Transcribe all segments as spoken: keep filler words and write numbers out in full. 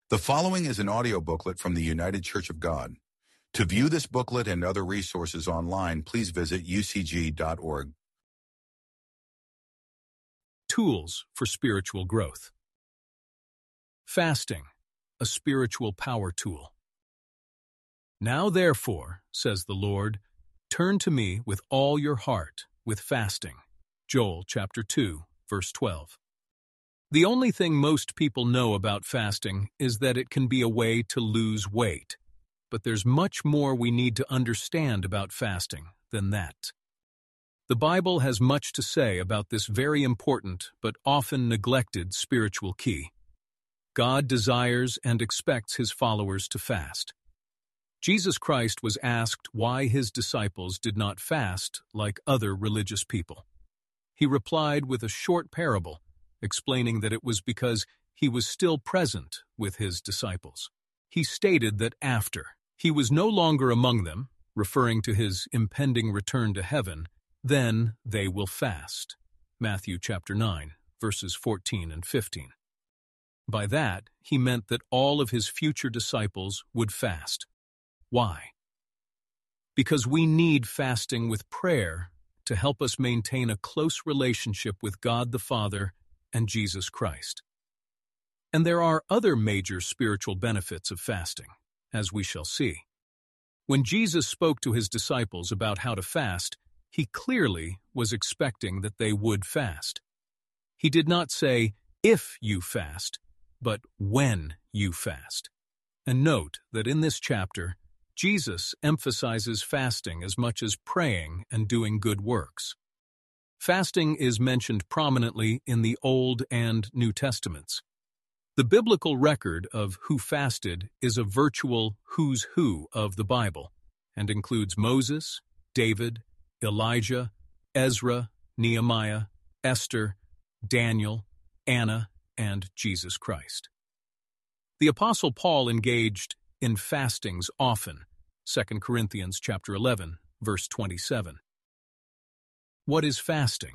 The following is an audio booklet from the United Church of God. To view this booklet and other resources online, please visit u c g dot org. Tools for spiritual growth. Fasting, a spiritual power tool. Now therefore, says the Lord, turn to me with all your heart with fasting. Joel chapter two, verse twelve. The only thing most people know about fasting is that it can be a way to lose weight. But there's much more we need to understand about fasting than that. The Bible has much to say about this very important but often neglected spiritual key. God desires and expects his followers to fast. Jesus Christ was asked why his disciples did not fast like other religious people. He replied with a short parable, explaining that it was because he was still present with his disciples. He stated that after he was no longer among them, referring to his impending return to heaven, then they will fast. Matthew chapter nine, verses fourteen and fifteen. By that, he meant that all of his future disciples would fast. Why? Because we need fasting with prayer to help us maintain a close relationship with God the Father and Jesus Christ. And there are other major spiritual benefits of fasting, as we shall see. When Jesus spoke to his disciples about how to fast, he clearly was expecting that they would fast. He did not say, if you fast, but when you fast. And note that in this chapter, Jesus emphasizes fasting as much as praying and doing good works. Fasting is mentioned prominently in the Old and New Testaments. The biblical record of who fasted is a virtual who's who of the Bible and includes Moses, David, Elijah, Ezra, Nehemiah, Esther, Daniel, Anna, and Jesus Christ. The Apostle Paul engaged in fastings often, Second Corinthians chapter eleven, verse twenty-seven. What is fasting?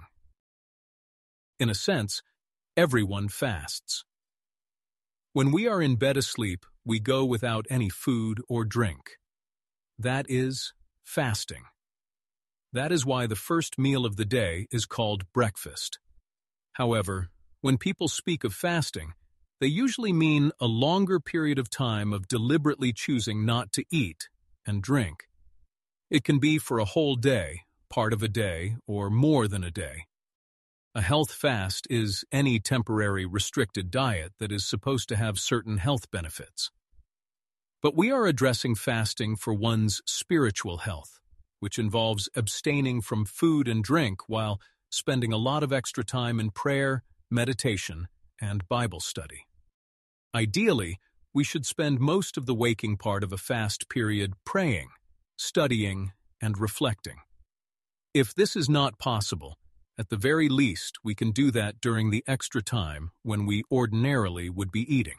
In a sense, everyone fasts. When we are in bed asleep, we go without any food or drink. That is fasting. That is why the first meal of the day is called breakfast. However, when people speak of fasting, they usually mean a longer period of time of deliberately choosing not to eat and drink. It can be for a whole day, part of a day, or more than a day. A health fast is any temporary restricted diet that is supposed to have certain health benefits. But we are addressing fasting for one's spiritual health, which involves abstaining from food and drink while spending a lot of extra time in prayer, meditation, and Bible study. Ideally, we should spend most of the waking part of a fast period praying, studying, and reflecting. If this is not possible, at the very least we can do that during the extra time when we ordinarily would be eating.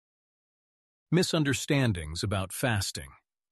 Misunderstandings about fasting.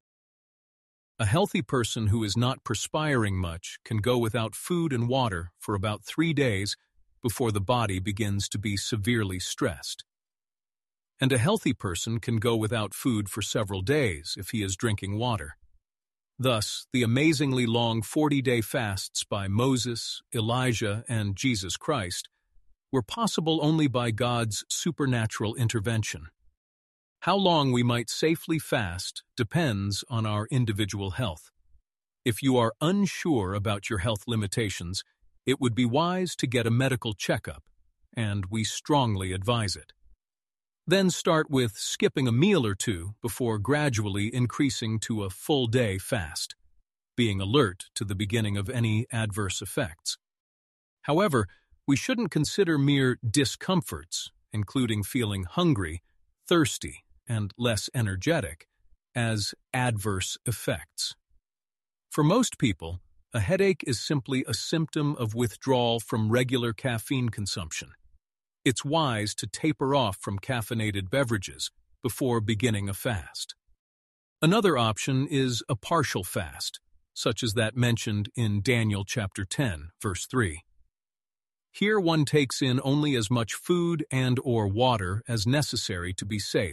A healthy person who is not perspiring much can go without food and water for about three days before the body begins to be severely stressed. And a healthy person can go without food for several days if he is drinking water. Thus, the amazingly long forty-day fasts by Moses, Elijah, and Jesus Christ were possible only by God's supernatural intervention. How long we might safely fast depends on our individual health. If you are unsure about your health limitations, it would be wise to get a medical checkup, and we strongly advise it. Then start with skipping a meal or two before gradually increasing to a full-day fast, being alert to the beginning of any adverse effects. However, we shouldn't consider mere discomforts, including feeling hungry, thirsty, and less energetic, as adverse effects. For most people, a headache is simply a symptom of withdrawal from regular caffeine consumption. It's wise to taper off from caffeinated beverages before beginning a fast. Another option is a partial fast, such as that mentioned in Daniel chapter ten, verse three. Here one takes in only as much food and or water as necessary to be safe,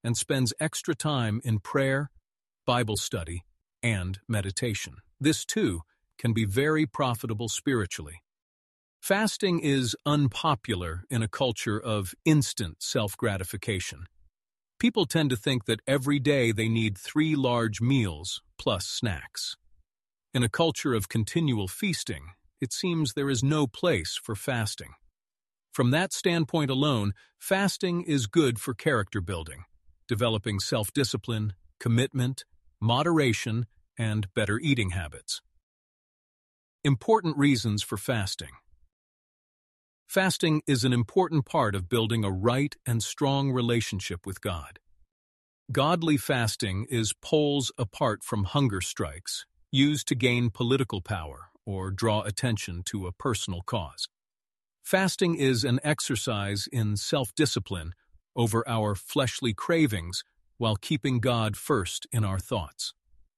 and spends extra time in prayer, Bible study, and meditation. This, too, can be very profitable spiritually. Fasting is unpopular in a culture of instant self-gratification. People tend to think that every day they need three large meals plus snacks. In a culture of continual feasting, it seems there is no place for fasting. From that standpoint alone, fasting is good for character building, developing self-discipline, commitment, moderation, and better eating habits. Important reasons for fasting. Fasting is an important part of building a right and strong relationship with God. Godly fasting is poles apart from hunger strikes, used to gain political power or draw attention to a personal cause. Fasting is an exercise in self-discipline over our fleshly cravings while keeping God first in our thoughts.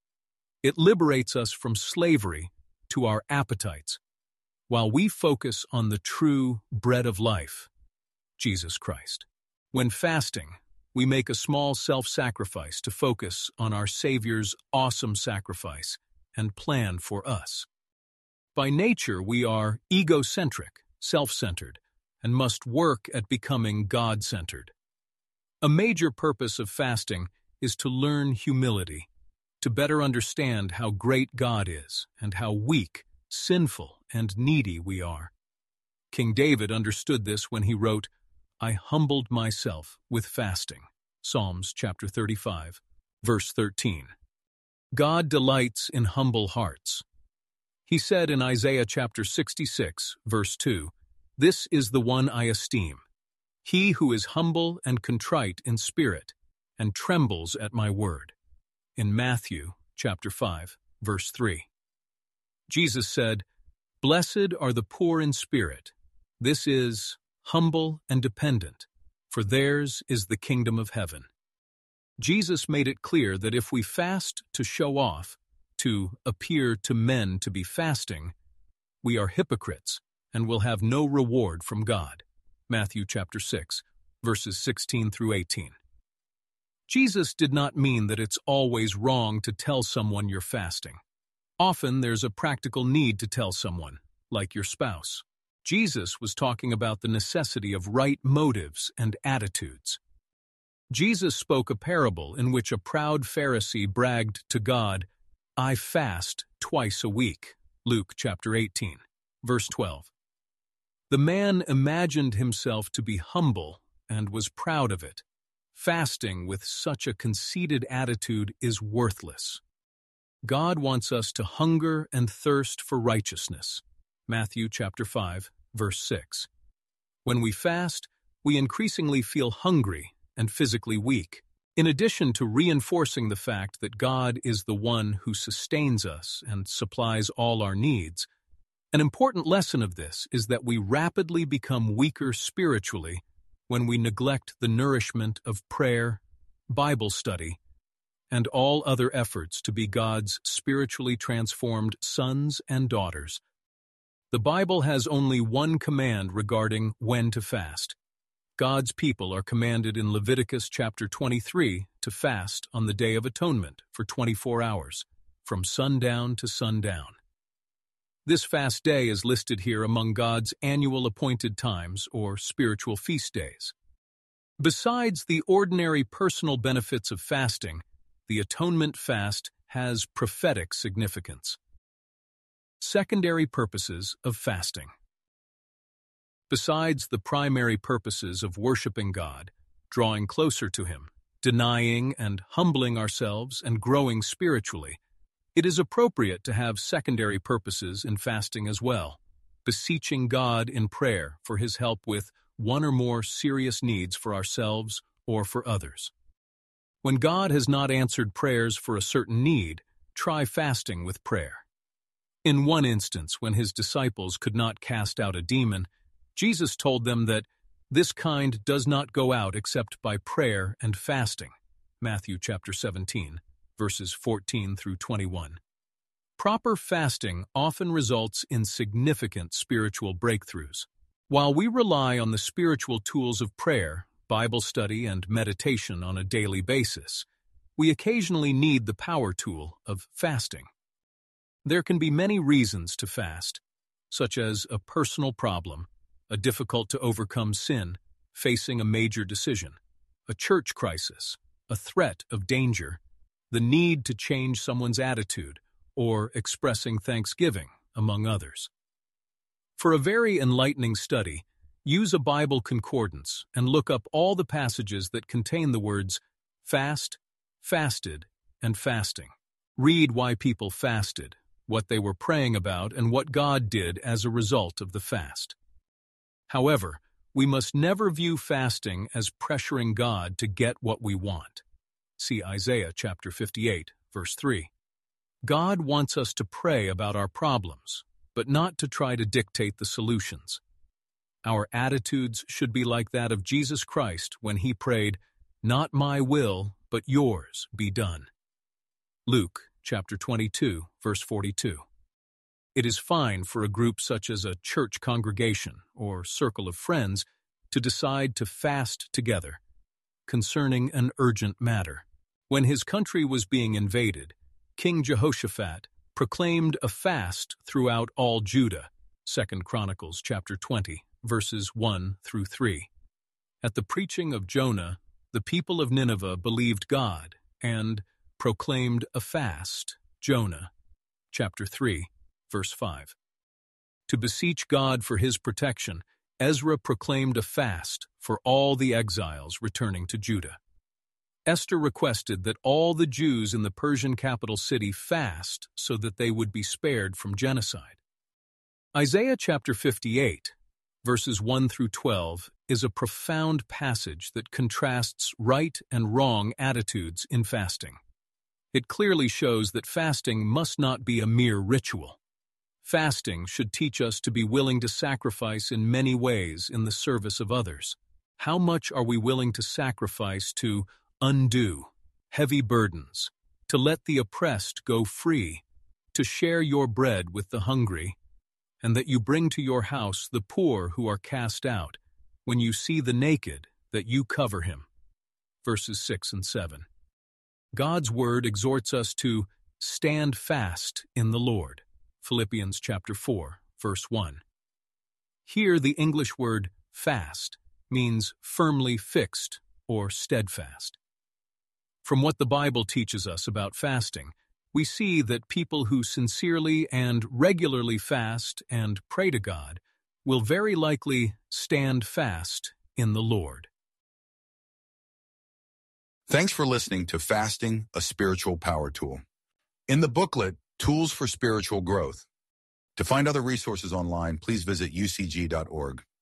It liberates us from slavery to our appetites, while we focus on the true bread of life, Jesus Christ. When fasting, we make a small self-sacrifice to focus on our Savior's awesome sacrifice and plan for us. By nature, we are egocentric, self-centered, and must work at becoming God-centered. A major purpose of fasting is to learn humility, to better understand how great God is and how weak, sinful, and needy we are. King David understood this when he wrote, "I humbled myself with fasting." Psalms chapter thirty-five, verse thirteen. God delights in humble hearts. He said in Isaiah chapter sixty-six, verse two, "This is the one I esteem, he who is humble and contrite in spirit, and trembles at my word." In Matthew chapter five, verse three. Jesus said, "Blessed are the poor in spirit." This is humble and dependent, for theirs is the kingdom of heaven. Jesus made it clear that if we fast to show off, to appear to men to be fasting, we are hypocrites and will have no reward from God. Matthew chapter six, verses sixteen through eighteen. Jesus did not mean that it's always wrong to tell someone you're fasting. Often there's a practical need to tell someone, like your spouse. Jesus was talking about the necessity of right motives and attitudes. Jesus spoke a parable in which a proud Pharisee bragged to God, "I fast twice a week." Luke chapter eighteen, verse twelve. The man imagined himself to be humble and was proud of it. Fasting with such a conceited attitude is worthless. God wants us to hunger and thirst for righteousness. Matthew chapter five, verse six. When we fast, we increasingly feel hungry and physically weak. In addition to reinforcing the fact that God is the one who sustains us and supplies all our needs, an important lesson of this is that we rapidly become weaker spiritually when we neglect the nourishment of prayer, Bible study, and all other efforts to be God's spiritually transformed sons and daughters. The Bible has only one command regarding when to fast. God's people are commanded in Leviticus chapter twenty-three to fast on the Day of Atonement for twenty-four hours, from sundown to sundown. This fast day is listed here among God's annual appointed times or spiritual feast days. Besides the ordinary personal benefits of fasting, the atonement fast has prophetic significance. Secondary purposes of fasting. Besides the primary purposes of worshiping God, drawing closer to Him, denying and humbling ourselves and growing spiritually, it is appropriate to have secondary purposes in fasting as well, beseeching God in prayer for His help with one or more serious needs for ourselves or for others. When God has not answered prayers for a certain need, try fasting with prayer. In one instance, when His disciples could not cast out a demon, Jesus told them that this kind does not go out except by prayer and fasting. Matthew chapter seventeen, verses fourteen through twenty-one. Proper fasting often results in significant spiritual breakthroughs. While we rely on the spiritual tools of prayer, Bible study, and meditation on a daily basis, we occasionally need the power tool of fasting. There can be many reasons to fast, such as a personal problem, a difficult-to-overcome sin, facing a major decision, a church crisis, a threat of danger, the need to change someone's attitude, or expressing thanksgiving, among others. For a very enlightening study, use a Bible concordance and look up all the passages that contain the words fast, fasted, and fasting. Read why people fasted, what they were praying about, and what God did as a result of the fast. However, we must never view fasting as pressuring God to get what we want. See Isaiah chapter fifty-eight, verse three. God wants us to pray about our problems, but not to try to dictate the solutions. Our attitudes should be like that of Jesus Christ when he prayed, "Not my will, but yours be done." Luke chapter twenty-two, verse forty-two. It is fine for a group such as a church congregation or circle of friends to decide to fast together concerning an urgent matter. When his country was being invaded, King Jehoshaphat proclaimed a fast throughout all Judah, Second Chronicles chapter twenty, verses one through three. At the preaching of Jonah, the people of Nineveh believed God and proclaimed a fast, Jonah chapter three, verse five. To beseech God for his protection, Ezra proclaimed a fast for all the exiles returning to Judah. Esther requested that all the Jews in the Persian capital city fast so that they would be spared from genocide. Isaiah chapter fifty-eight, verses one through twelve, is a profound passage that contrasts right and wrong attitudes in fasting. It clearly shows that fasting must not be a mere ritual. Fasting should teach us to be willing to sacrifice in many ways in the service of others. How much are we willing to sacrifice to undo heavy burdens, to let the oppressed go free, to share your bread with the hungry, and that you bring to your house the poor who are cast out, when you see the naked, that you cover him? Verses six and seven. God's word exhorts us to stand fast in the Lord. Philippians chapter four, verse one. Here the English word fast means firmly fixed or steadfast. From what the Bible teaches us about fasting, we see that people who sincerely and regularly fast and pray to God will very likely stand fast in the Lord. Thanks for listening to Fasting, a Spiritual Power Tool. In the booklet, Tools for Spiritual Growth. To find other resources online, please visit U C G dot org.